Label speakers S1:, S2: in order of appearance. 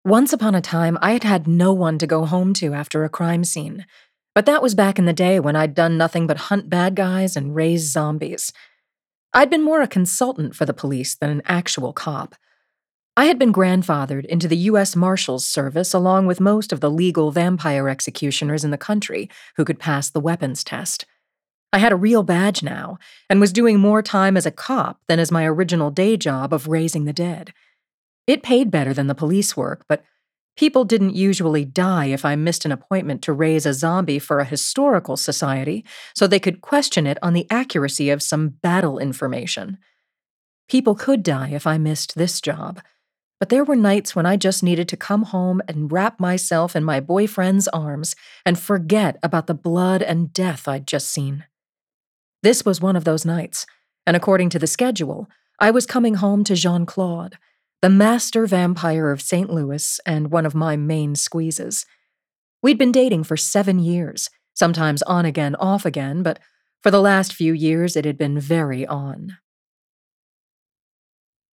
S1: Once upon a time, I had had no one to go home to after a crime scene. But that was back in the day when I'd done nothing but hunt bad guys and raise zombies. I'd been more a consultant for the police than an actual cop. I had been grandfathered into the U.S. Marshals Service along with most of the legal vampire executioners in the country who could pass the weapons test. I had a real badge now and was doing more time as a cop than as my original day job of raising the dead. It paid better than the police work, but people didn't usually die if I missed an appointment to raise a zombie for a historical society so they could question it on the accuracy of some battle information. People could die if I missed this job, but there were nights when I just needed to come home and wrap myself in my boyfriend's arms and forget about the blood and death I'd just seen. This was one of those nights, and according to the schedule, I was coming home to Jean-Claude, the master vampire of St. Louis and one of my main squeezes. We'd been dating for 7 years, sometimes on again, off again, but for the last few years it had been very on.